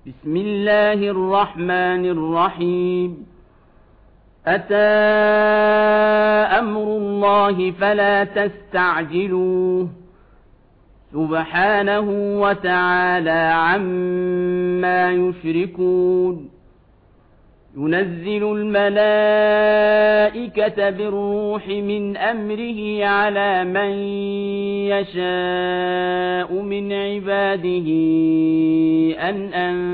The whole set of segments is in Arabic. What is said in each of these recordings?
بسم الله الرحمن الرحيم أتى أمر الله فلا تستعجلوه سبحانه وتعالى عما يشركون ينزل الملائكة بالروح من أمره على من يشاء من عباده أن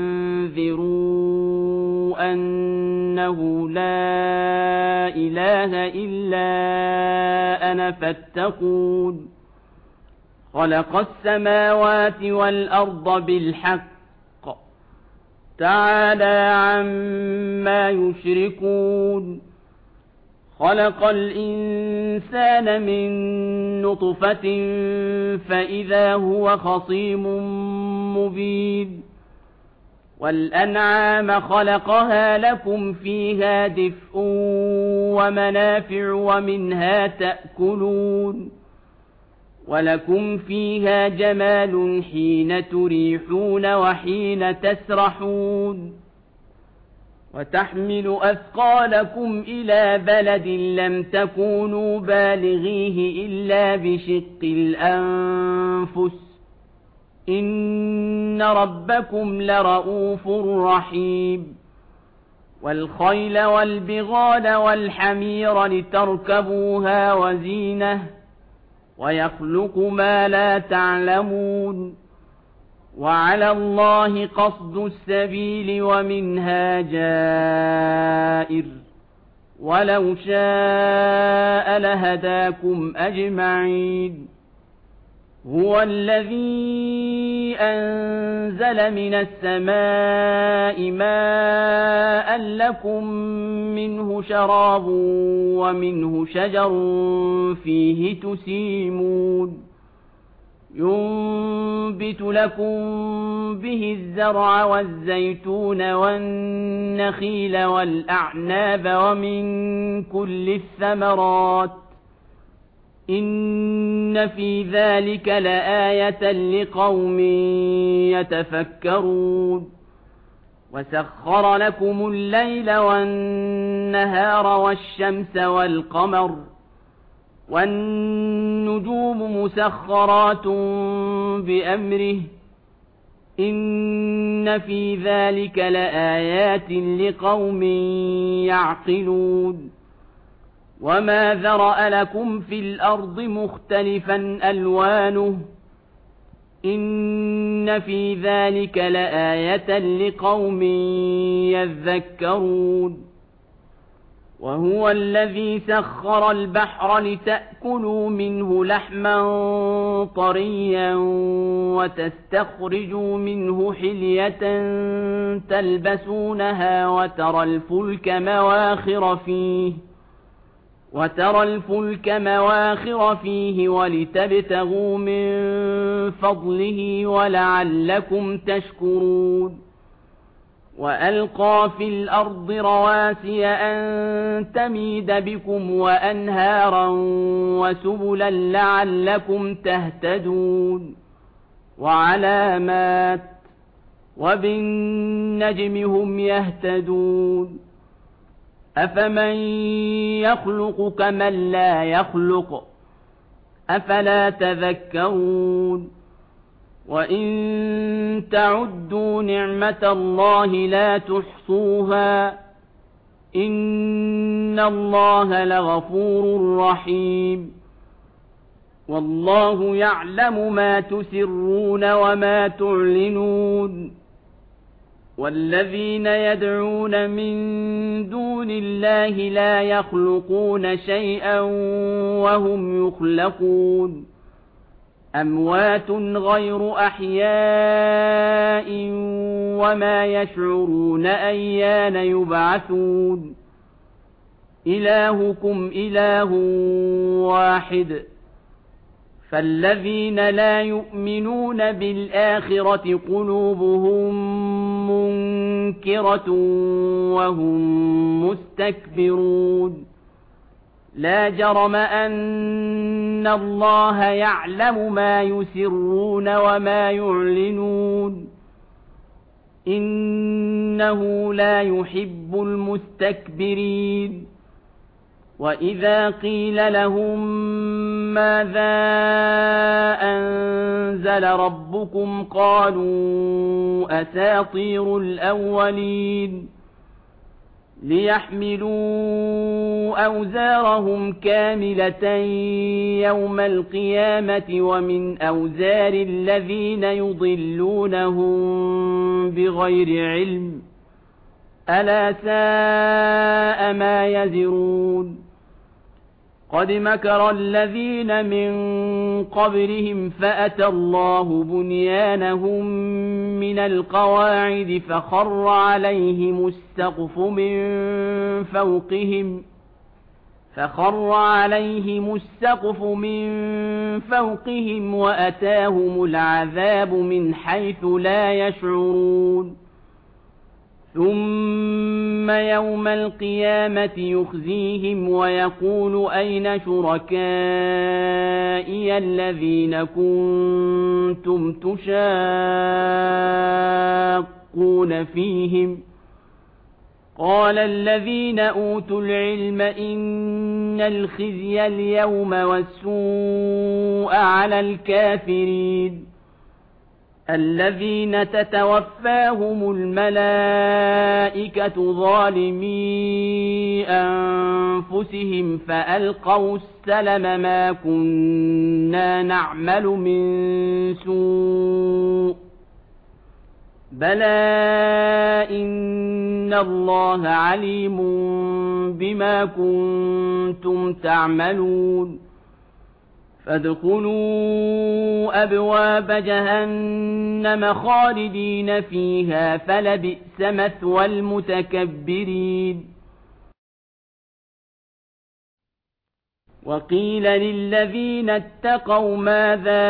أنذروا أنه لا إله إلا أنا فاتقون خلق السماوات والأرض بالحق تعالى عما يشركون خلق الإنسان من نطفة فإذا هو خصيم مبين والأنعام خلقها لكم فيها دفء ومنافع ومنها تأكلون ولكم فيها جمال حين تريحون وحين تسرحون وتحمل أثقالكم إلى بلد لم تكونوا بالغيه إلا بشق الأنفس إن ربكم لرؤوف رحيم والخيل والبغال والحمير لتركبوها وزينة ويخلق ما لا تعلمون وعلى الله قصد السبيل ومنها جائر ولو شاء لهداكم أجمعين هو الذي أنزل من السماء ماء لكم منه شراب ومنه شجر فيه تسيمون ينبت لكم به الزرع والزيتون والنخيل والأعناب ومن كل الثمرات إن في ذلك لآية لقوم يتفكرون وسخر لكم الليل والنهار والشمس والقمر والنجوم مسخرات بأمره إن في ذلك لآيات لقوم يعقلون وما ذرأ لكم في الأرض مختلفا ألوانه إن في ذلك لآية لقوم يذكرون وهو الذي سخر البحر لتأكلوا منه لحما طريا وتستخرجوا منه حلية تلبسونها وترى الفلك مواخر فيه ولتبتغوا من فضله ولعلكم تشكرون وألقى في الأرض رواسي أن تميد بكم وأنهارا وسبلا لعلكم تهتدون وعلامات وبالنجم هم يهتدون أفمن يخلق كمن لا يخلق أفلا تذكرون وإن تعدوا نعمة الله لا تحصوها إن الله لغفور رحيم والله يعلم ما تسرون وما تعلنون والذين يدعون من دون الله لا يخلقون شيئا وهم يخلقون أموات غير أحياء وما يشعرون أيان يبعثون إلهكم إله واحد فالذين لا يؤمنون بالآخرة قلوبهم منكرة وهم مستكبرون لا جرم أن الله يعلم ما يسرون وما يعلنون إنه لا يحب المستكبرين وإذا قيل لهم ماذا أنزل ربكم قالوا أساطير الأولين ليحملوا أوزارهم كاملة يوم القيامة ومن أوزار الذين يضلونهم بغير علم ألا ساء ما يزرون قد مكر الذين من قبلهم فأتى الله بنيانهم من القواعد فخر عليهم السقف من فوقهم وأتاهم العذاب من حيث لا يشعرون ثم يوم القيامة يخزيهم ويقول أين شركائي الذين كنتم تشاقون فيهم قال الذين أوتوا العلم إن الخزي اليوم والسوء على الكافرين الذين تتوفاهم الملائكة ظالمي أنفسهم فألقوا السلم ما كنا نعمل من سوء بلى إن الله عليم بما كنتم تعملون فادخلوا أبواب جهنم خالدين فيها فلبئس مثوى المتكبرين وقيل للذين اتقوا ماذا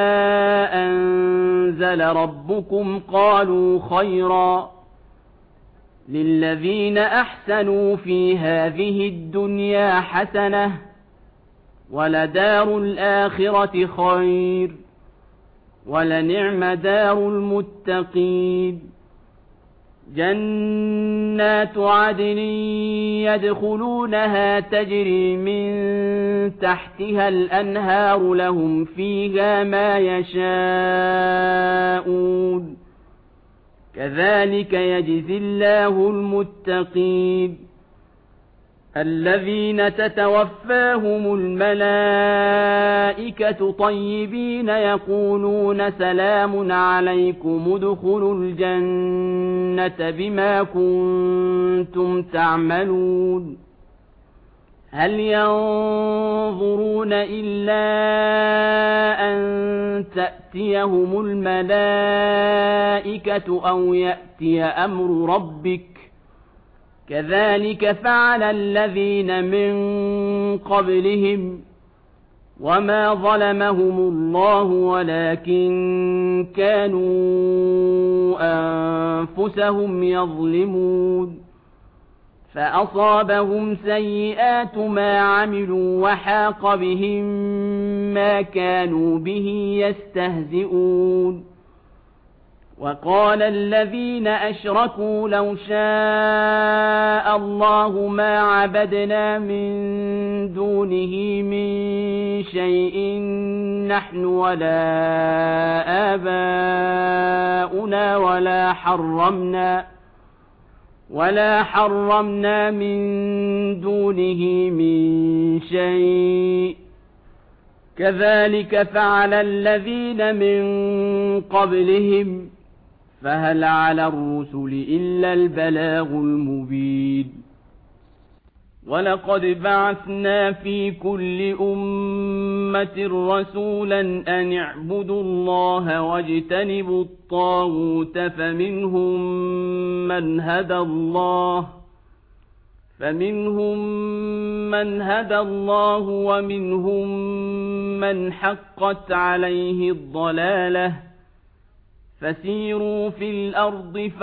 أنزل ربكم قالوا خيرا للذين أحسنوا في هذه الدنيا حسنة ولدار الآخرة خير ولنعم دار المتقين جنات عدن يدخلونها تجري من تحتها الأنهار لهم فيها ما يشاءون كذلك يجزي الله المتقين الذين تتوفاهم الملائكة طيبين يقولون سلام عليكم ادخلوا الجنة بما كنتم تعملون هل ينظرون إلا أن تأتيهم الملائكة أو يأتي أمر ربك كذلك فعل الذين من قبلهم وما ظلمهم الله ولكن كانوا أنفسهم يظلمون فأصابهم سيئات ما عملوا وحاق بهم ما كانوا به يستهزئون وقال الذين أشركوا لو شاء الله ما عبدنا من دونه من شيء نحن ولا آباؤنا ولا حرمنا من دونه من شيء كذلك فعل الذين من قبلهم فهل على الرسل إلا البلاغ المبين ولقد بعثنا في كل أمة رسولا أن اعبدوا الله واجتنبوا الطاغوت فمنهم من هدى الله ومنهم من حقت عليه الضلالة فسيروا في الأرض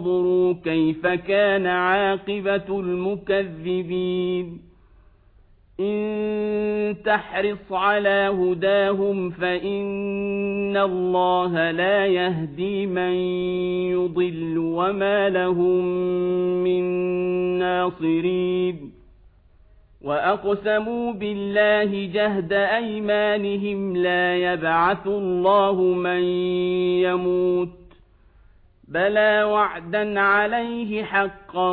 فانظروا كيف كان عاقبة المكذبين إن تحرص على هداهم فإن الله لا يهدي من يضل وما لهم من ناصرين وأقسموا بالله جهد أيمانهم لا يبعث الله من يموت بلى وعدا عليه حقا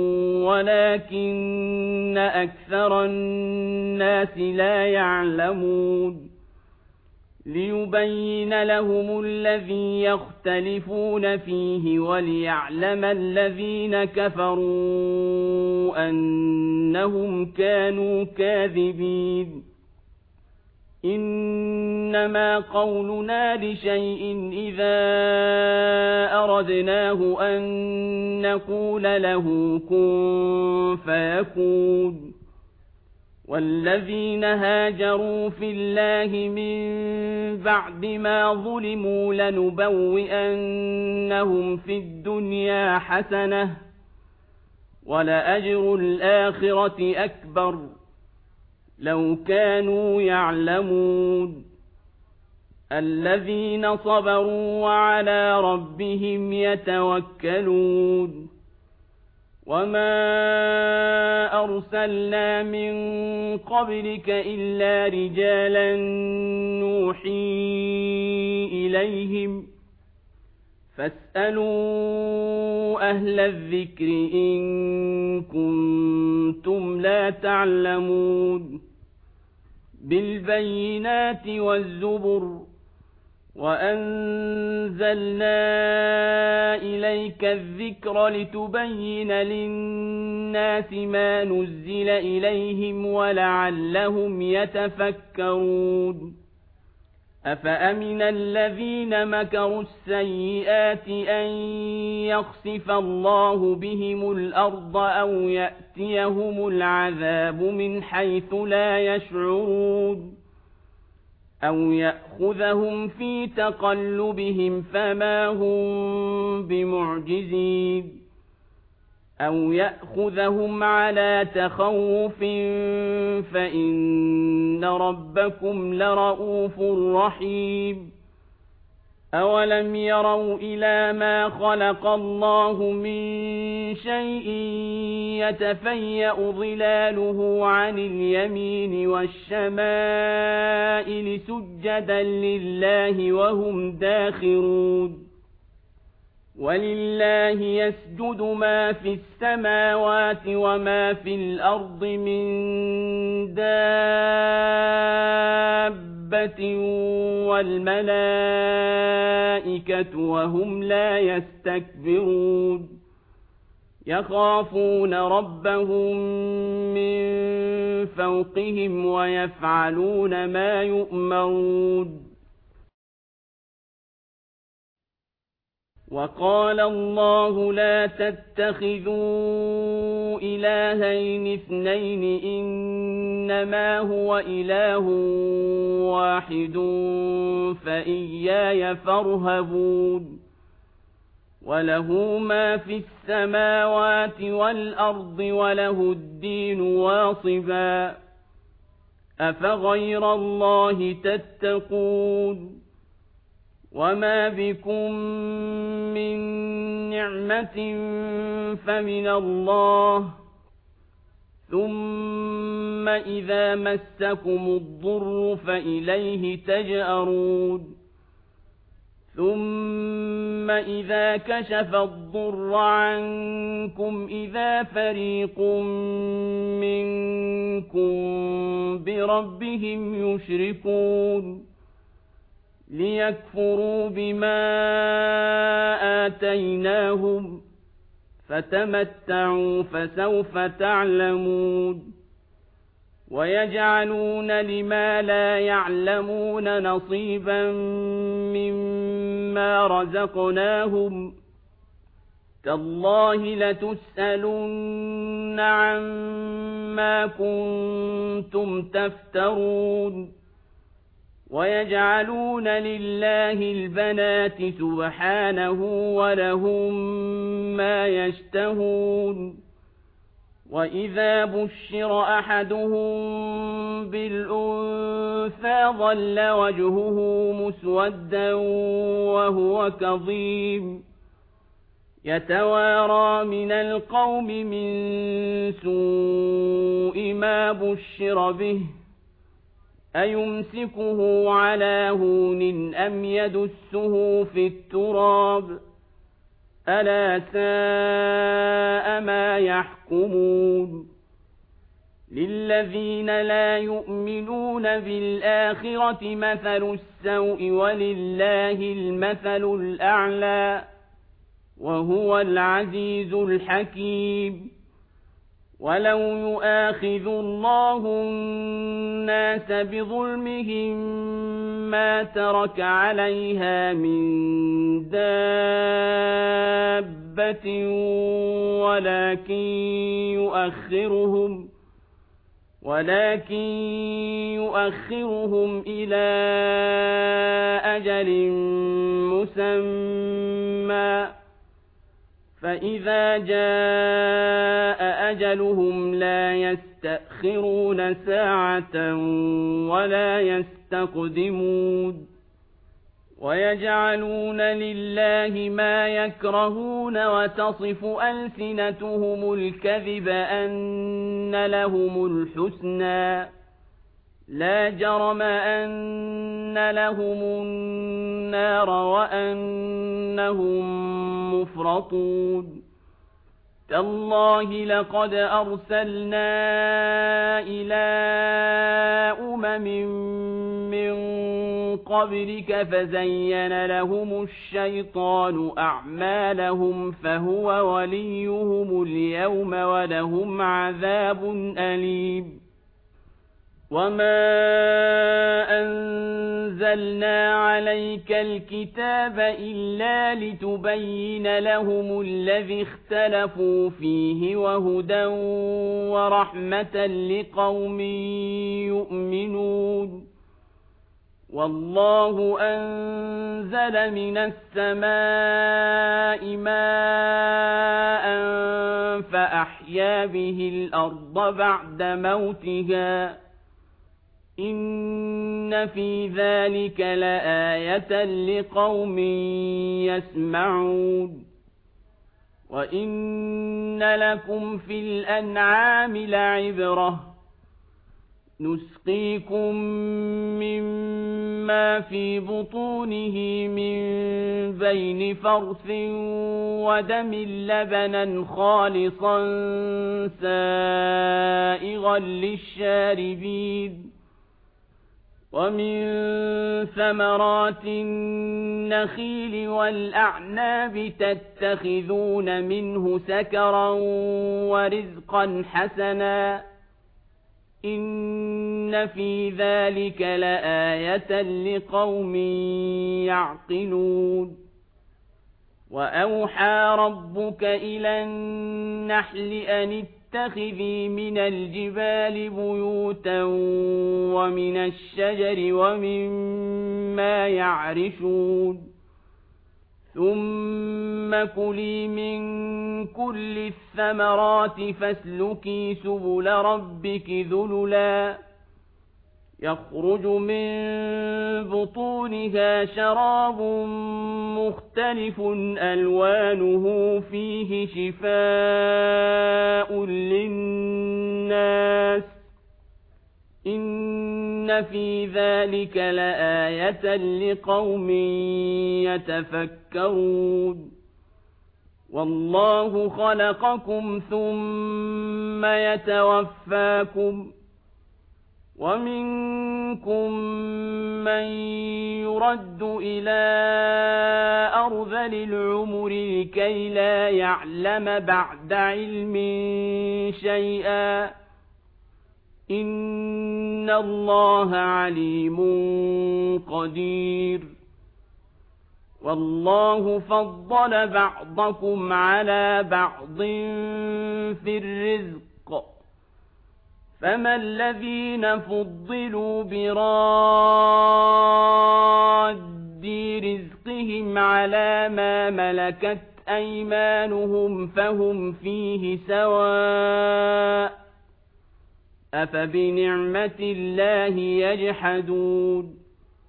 ولكن أكثر الناس لا يعلمون ليبين لهم الذي يختلفون فيه وليعلم الذين كفروا أنهم كانوا كاذبين إنما قولنا لشيء إذا أردناه أن نقول له كن فيكون والذين هاجروا في الله من بعد ما ظلموا لنبوئنهم في الدنيا حسنة ولأجر الآخرة أكبر لو كانوا يعلمون الذين صبروا وعلى ربهم يتوكلون وما أرسلنا من قبلك إلا رجالا نوحي إليهم فاسألوا أهل الذكر إن كنتم لا تعلمون بالبينات والزبر وأنزلنا إليك الذكر لتبين للناس ما نزل إليهم ولعلهم يتفكرون أفأمن الذين مكروا السيئات أن يخسف الله بهم الأرض أو يأتيهم العذاب من حيث لا يشعرون أو يأخذهم في تقلبهم فما هم بمعجزين أو يأخذهم على تخوف فإن ربكم لرؤوف رحيم أولم يروا إلى ما خلق الله من شيء يتفيأ ظلاله عن اليمين والشمائل سجدا لله وهم داخرون ولله يسجد ما في السماوات وما في الأرض من دابة والملائكة وهم لا يستكبرون يخافون ربهم من فوقهم ويفعلون ما يؤمرون وقال الله لا تتخذوا إلهين اثنين إنما هو إله واحد فإياي فارهبون وله ما في السماوات والأرض وله الدين واصبا أفغير الله تتقون وما بكم من نعمة فمن الله ثم إذا مسكم الضر فإليه تجأرون ثم إذا كشف الضر عنكم إذا فريق منكم بربهم يشركون ليكفروا بما آتيناهم فتمتعوا فسوف تعلمون ويجعلون لما لا يعلمون نصيبا مما رزقناهم تالله لتسألن عما كنتم تفترون ويجعلون لله البنات سبحانه ولهم ما يشتهون وإذا بشر أحدهم بالأنثى ظل وجهه مسودا وهو كظيم يتوارى من القوم من سوء ما بشر به أيمسكه على هون أم يدسه في التراب ألا ساء ما يحكمون للذين لا يؤمنون بالآخرة مثل السوء ولله المثل الأعلى وهو العزيز الحكيم ولو يؤاخذ الله الناس بظلمهم ما ترك عليها من دابة ولكن يؤخرهم إلى أجل مسمى فإذا جاء أجلهم لا يستأخرون ساعة ولا يستقدمون ويجعلون لله ما يكرهون وتصف ألسنتهم الكذب أن لهم الحسنى لا جرم أن لهم النار وأنهم مفرطون تالله لقد أرسلنا إلى من قبلك فزين لهم الشيطان أعمالهم فهو وليهم اليوم ولهم عذاب أليم وما أنزلنا عليك الكتاب إلا لتبين لهم الذي اختلفوا فيه وهدى ورحمة لقوم يؤمنون والله أنزل من السماء ماء فأحيا به الأرض بعد موتها إن في ذلك لآية لقوم يسمعون وإن لكم في الأنعام لعبرة نسقيكم مما في بطونه من بين فرث ودم لبنا خالصا سائغا للشاربين ومن ثمرات النخيل والأعناب تتخذون منه سكرا ورزقا حسنا إن في ذلك لآية لقوم يعقلون وأوحى ربك إلى النحل أن اتخذي من الجبال بيوتا ومن الشجر ومما يعرشون ثم كلي من كل الثمرات فاسلكي سبل ربك ذللا يخرج من بطونها شراب مختلف ألوانه فيه شفاء للناس إن في ذلك لآية لقوم يتفكرون والله خلقكم ثم يتوفاكم ومنكم من يرد إلى أرذل العمر لكي لا يعلم بعد علم شيئا إن الله عليم قدير والله فضل بعضكم على بعض في الرزق فما الذين فضلوا براد رزقهم على ما ملكت أيمانهم فهم فيه سواء أفبنعمة الله يجحدون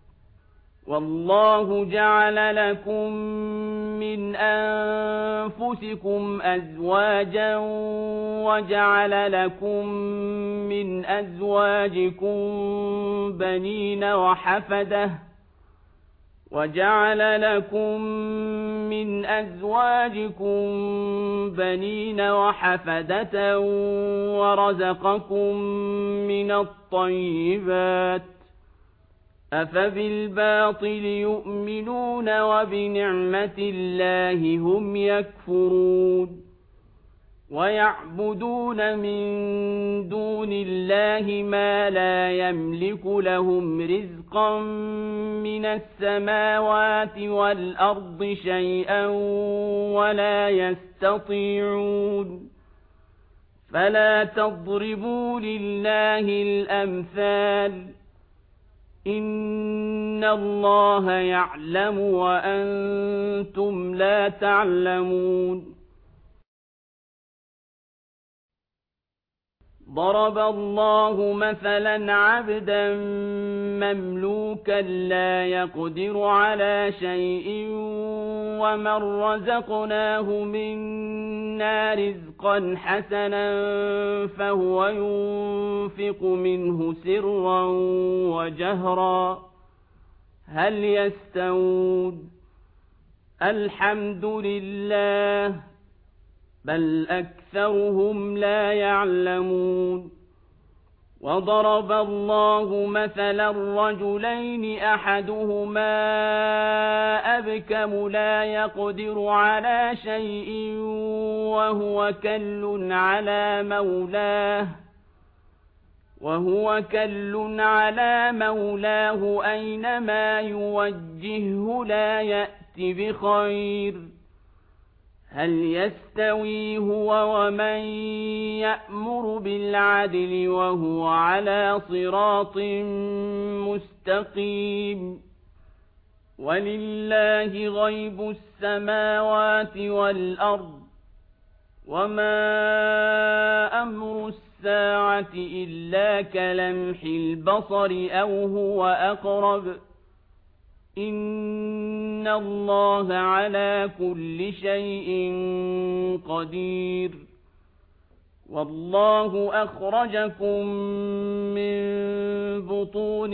والله جعل لكم من أنفسكم أزواجا وجعل لكم من أزواجكم بنين وحفدة ورزقكم من الطيبات أفبالباطل يؤمنون وبنعمة الله هم يكفرون ويعبدون من دون الله ما لا يملك لهم رزقا من السماوات والأرض شيئا ولا يستطيعون فلا تضربوا لله الأمثال إن الله يعلم وأنتم لا تعلمون ضرب الله مثلا عبدا مملوكا لا يقدر على شيء ومن رزقناه منا رزقا حسنا فهو ينفق منه سرا وجهرا هل يستوون الحمد لله بل أكثرهم لا يعلمون وضرب الله مثلا رجلين أحدهما أبكم لا يقدر على شيء وهو كل على مولاه أينما يوجهه لا يأت بخير هل يستوي هو ومن يأمر بالعدل وهو على صراط مستقيم ولله غيب السماوات والأرض وما أمر الساعة إلا كلمح البصر أو هو أقرب إن الله على كل شيء قدير والله أخرجكم من بطون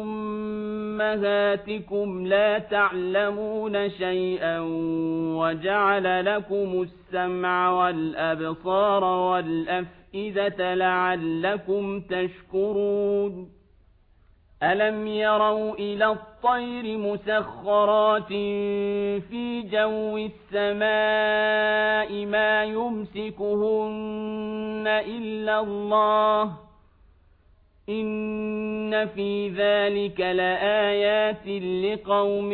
أمهاتكم لا تعلمون شيئا وجعل لكم السمع والأبصار والأفئدة لعلكم تشكرون ألم يروا إلى الطير مسخرات في جو السماء ما يمسكهن إلا الله إن في ذلك لآيات لقوم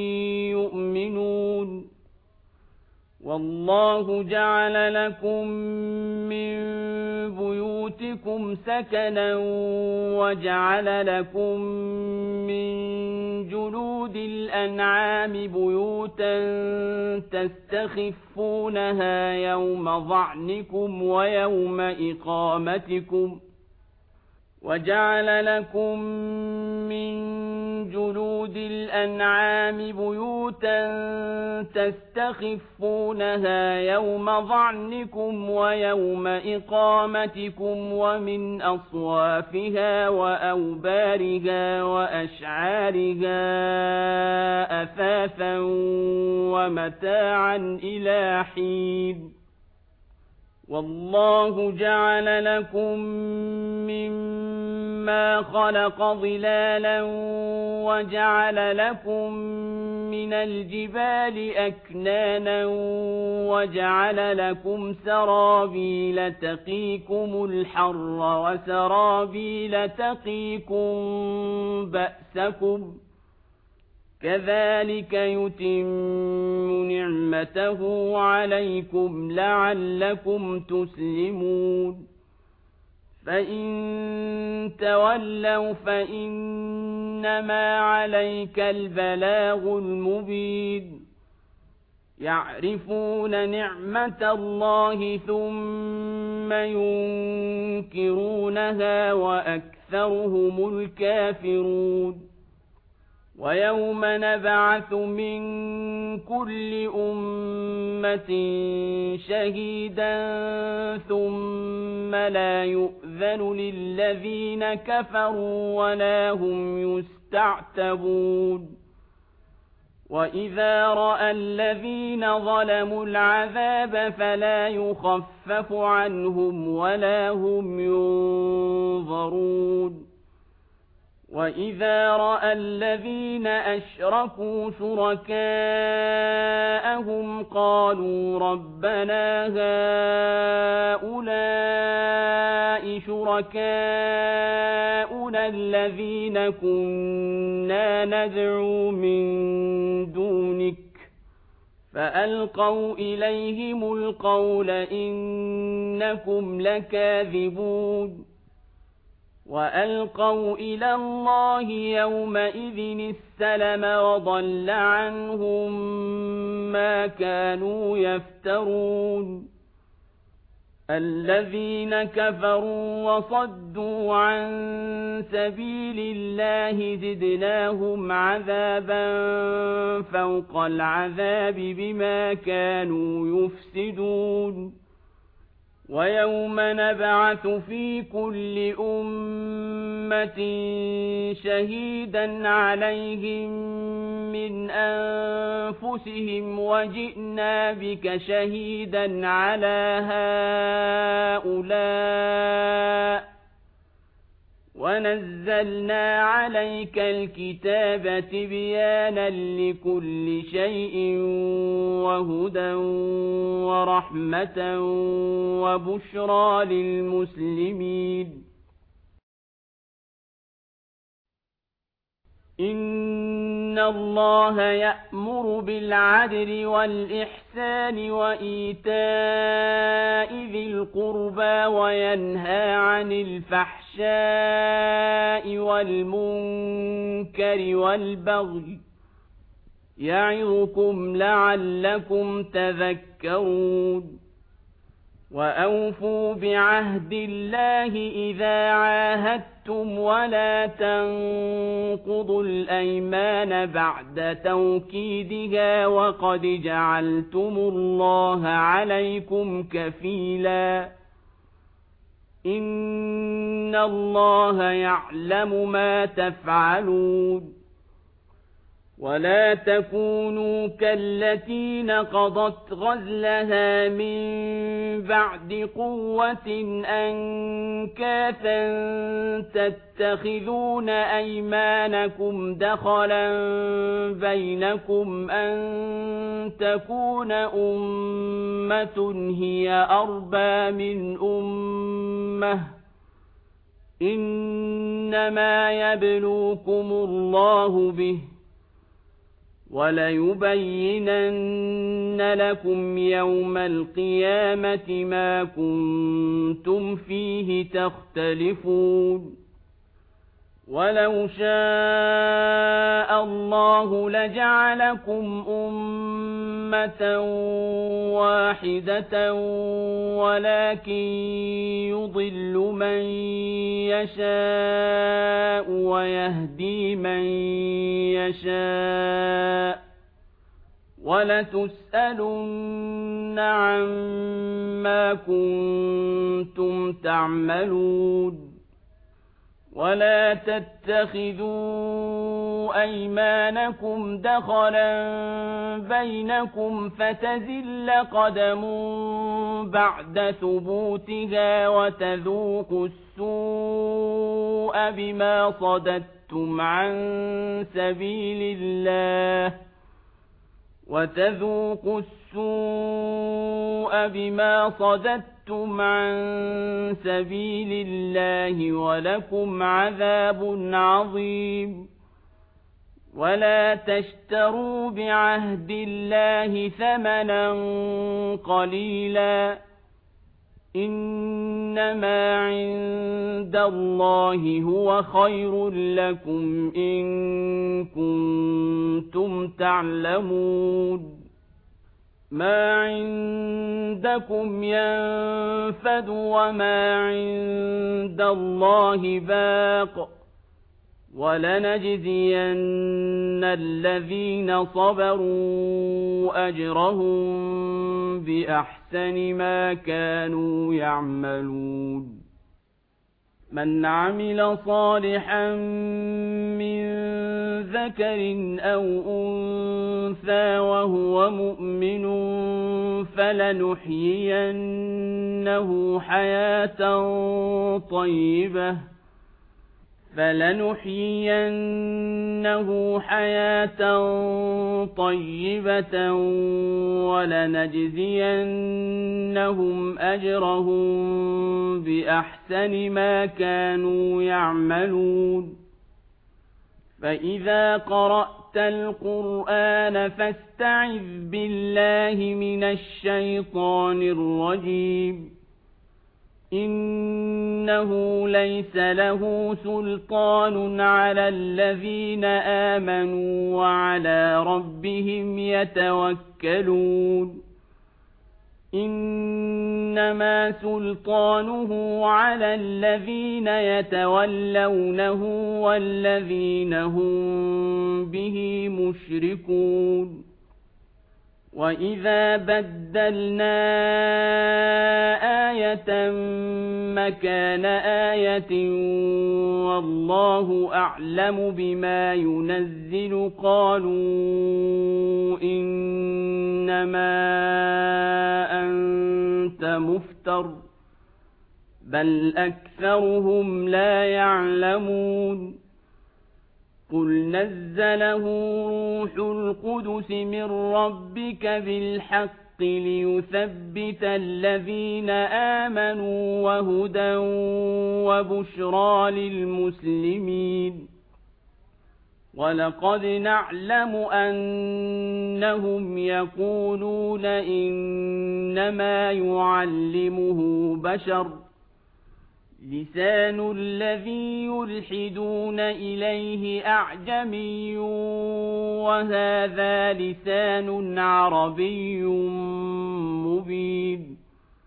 يؤمنون والله جعل لكم من بيوتكم سكنا وجعل لكم من جلود الأنعام بيوتا تستخفونها يوم ظعنكم ويوم إقامتكم وجعل لكم من جلود الأنعام بيوتا تستخفونها يوم ظعنكم ويوم إقامتكم ومن أصوافها وأوبارها وأشعارها أثاثا ومتاعا إلى حين والله جعل لكم مما خلق ظلالا وجعل لكم من الجبال أكنانا وجعل لكم سرابيل تقيكم الحر وسرابيل تقيكم بأسكم كذلك يتم نعمته عليكم لعلكم تسلمون فإن تولوا فإنما عليك البلاغ المبين يعرفون نعمة الله ثم ينكرونها وأكثرهم الكافرون ويوم نبعث من كل أمة شهيدا ثم لا يؤذن للذين كفروا ولا هم يستعتبون وإذا رأى الذين ظلموا العذاب فلا يخفف عنهم ولا هم ينظرون وإذا رأى الذين أشركوا شركاءهم قالوا ربنا هؤلاء شركاؤنا الذين كنا ندعو من دونك فألقوا إليهم القول إنكم لكاذبون وألقوا إلى الله يومئذ السلم وضل عنهم ما كانوا يفترون الذين كفروا وصدوا عن سبيل الله زدناهم عذابا فوق العذاب بما كانوا يفسدون ويوم نبعث في كل أمة شهيدا عليهم من أنفسهم وجئنا بك شهيدا على هؤلاء ونزلنا عليك الكتاب تبيانا لكل شيء وهدى ورحمة وبشرى للمسلمين إن الله يأمر بالعدل والإحسان وإيتاء ذي القربى وينهى عن الفحشاء والمنكر والبغي يعظكم لعلكم تذكرون وأوفوا بعهد الله إذا عاهدتم ولا تنقضوا الأيمان بعد توكيدها وقد جعلتم الله عليكم كفيلا إن الله يعلم ما تفعلون ولا تكونوا كالتي نقضت غزلها من بعد قوة أنكاثا تتخذون أيمانكم دخلا بينكم أن تكون أمة هي أربى من أمة إنما يبلوكم الله به وليبينن لكم يوم القيامة ما كنتم فيه تختلفون ولو شاء الله لجعلكم أمة واحدة ولكن يضل من يشاء ويهدي من يشاء ولتسألن عما كنتم تعملون ولا تتخذوا أيمانكم دخلا بينكم فتزل قدم بعد ثبوتها وتذوقوا السوء بما صددتم عن سبيل الله وتذوقوا السوء بما صددتم عن سبيل الله ولكم عذاب عظيم ولا تشتروا بعهد الله ثمنا قليلا إنما عند الله هو خير لكم إن كنتم تعلمون ما عندكم ينفد وما عند الله باق ولنجزين الذين صبروا أجرهم بأحسن ما كانوا يعملون من عمل صالحا من ذكر أو أنثى وهو مؤمن فلنحيينه حياة طيبة ولنجزينهم أجرهم بأحسن ما كانوا يعملون فإذا قرأت القرآن فاستعذ بالله من الشيطان الرجيم إنه ليس له سلطان على الذين آمنوا وعلى ربهم يتوكلون إنما سلطانه على الذين يتولونه والذين هم به مشركون وإذا بدلنا آية مكان آية والله أعلم بما ينزل قالوا إنما أنت مفتر بل أكثرهم لا يعلمون قل نزله روح القدس من ربك بالحق ليثبت الذين آمنوا وهدى وبشرى للمسلمين ولقد نعلم أنهم يقولون إنما يعلمه بشر لسان الذي يلحدون إليه أعجمي وهذا لسان عربي مبين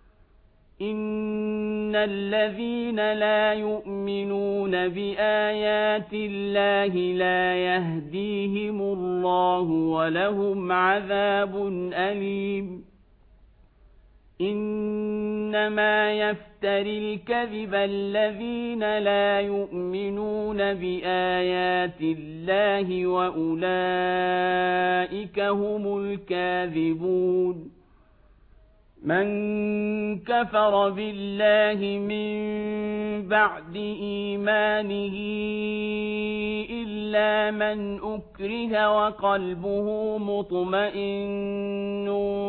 إن الذين لا يؤمنون بآيات الله لا يهديهم الله ولهم عذاب أليم إنما يفتري الكذب الذين لا يؤمنون بآيات الله وأولئك هم الكاذبون من كفر بالله من بعد إيمانه إلا من أكره وقلبه مطمئن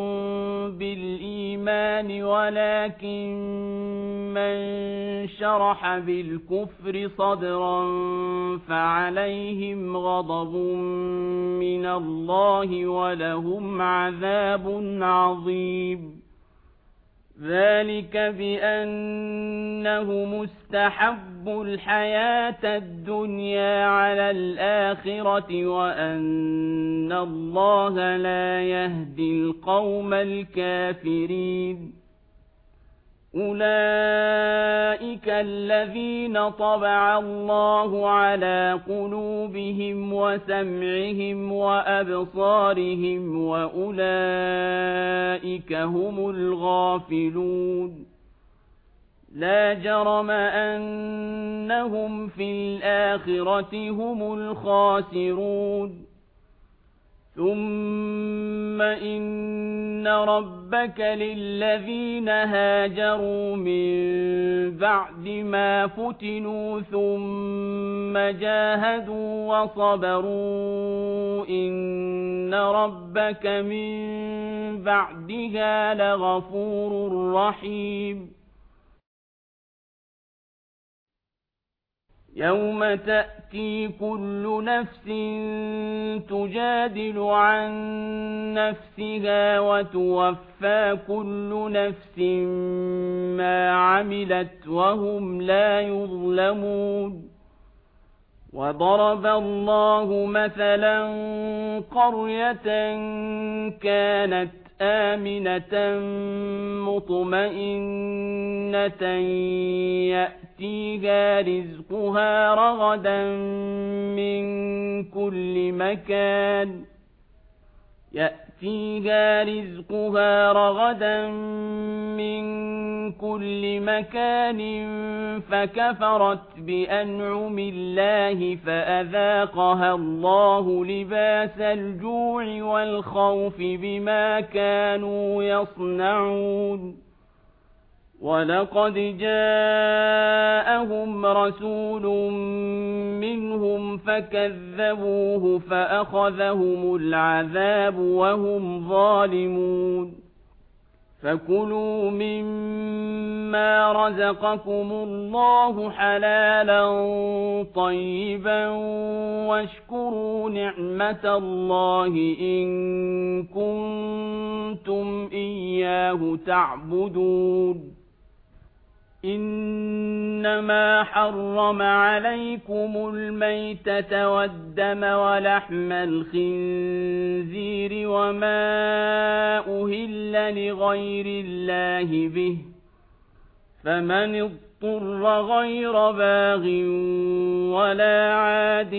بالإيمان ولكن من شرح بالكفر صدرا فعليهم غضب من الله ولهم عذاب عظيم ذلك بأنه مستحب الحياة الدنيا على الآخرة وأن الله لا يهدي القوم الكافرين أولئك الذين طبع الله على قلوبهم وسمعهم وأبصارهم وأولئك هم الغافلون لا جرم أنهم في الآخرة هم الخاسرون ثم إن ربك للذين هاجروا من بعد ما فتنوا ثم جاهدوا وصبروا إن ربك من بعدها لغفور رحيم يوم تأتي كل نفس تجادل عن نفسها وتوفى كل نفس ما عملت وهم لا يظلمون وضرب الله مثلا قرية كانت آمنة مطمئنة يأتيها رزقها رغدا من كل مكان فكفرت بأنعم الله فأذاقها الله لباس الجوع والخوف بما كانوا يصنعون ولقد جاءهم رسول منهم فكذبوه فأخذهم العذاب وهم ظالمون فكلوا مما رزقكم الله حلالا طيبا واشكروا نعمة الله إن كنتم إياه تعبدون إنما حرم عليكم الميتة والدم ولحم الخنزير وما أهل لغير الله به فمن اضطر غير باغ ولا عاد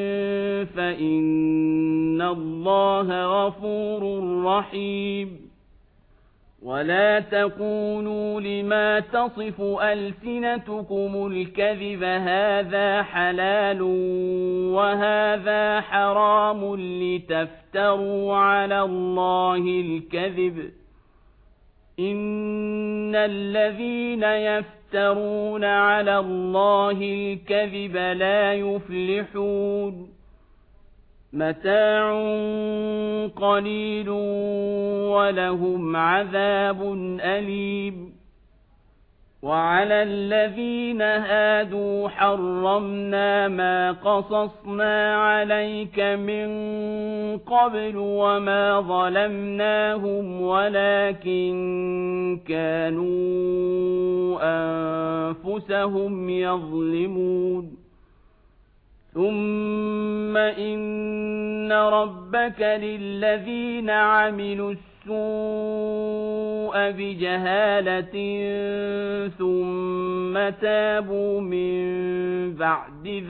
فإن الله غفور رحيم ولا تقولوا لما تصف ألسنتكم الكذب هذا حلال وهذا حرام لتفتروا على الله الكذب إن الذين يفترون على الله الكذب لا يفلحون متاع قليل ولهم عذاب أليم وعلى الذين هادوا حرمنا ما قصصنا عليك من قبل وما ظلمناهم ولكن كانوا أنفسهم يظلمون ثم إن ربك للذين عملوا السوء بجهالة ثم تابوا من بعد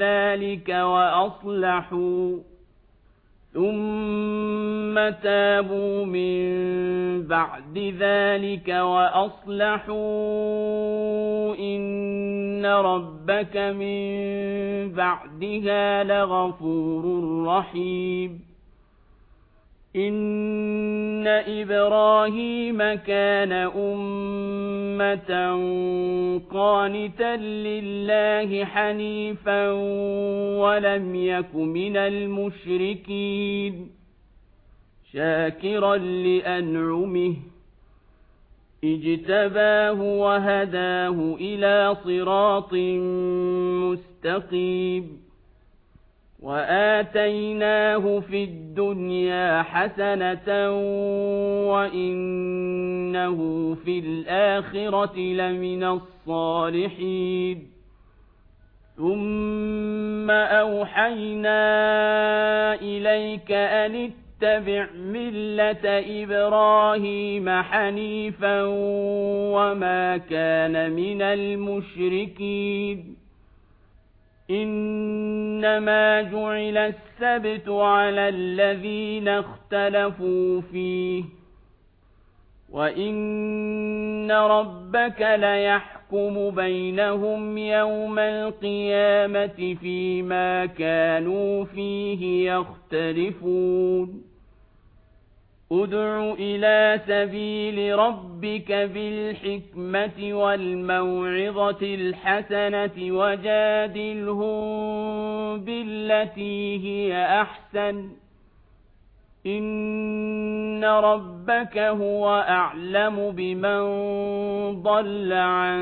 ذلك وأصلحوا إن ربك من بعدها لغفور رحيم إن إبراهيم كان أمة قانتا لله حنيفا ولم يك من المشركين شاكرا لأنعمه اجتباه وهداه إلى صراط مستقيم وآتيناه في الدنيا حسنة وإنه في الآخرة لمن الصالحين ثم أوحينا إليك أن اتبع ملة إبراهيم حنيفا وما كان من المشركين إنما جعل السبت على الذين اختلفوا فيه وإن ربك ليحكم بينهم يوم القيامة فيما كانوا فيه يختلفون ادع إلى سبيل ربك بالحكمة والموعظة الحسنة وجادلهم بالتي هي أحسن إن ربك هو أعلم بمن ضل عن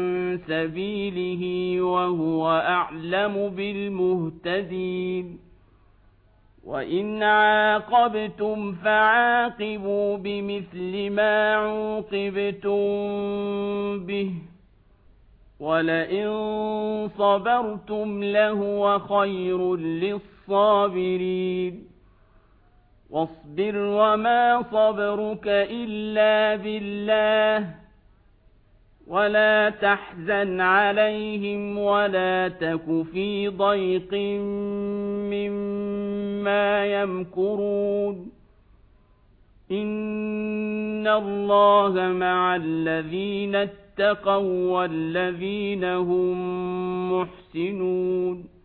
سبيله وهو أعلم بالمهتدين وإن عاقبتم فعاقبوا بمثل ما عوقبتم به ولئن صبرتم لهو خير للصابرين واصبر وما صبرك إلا بالله ولا تحزن عليهم ولا تك في ضيق مما يمكرون إن الله مع الذين اتقوا والذين هم محسنون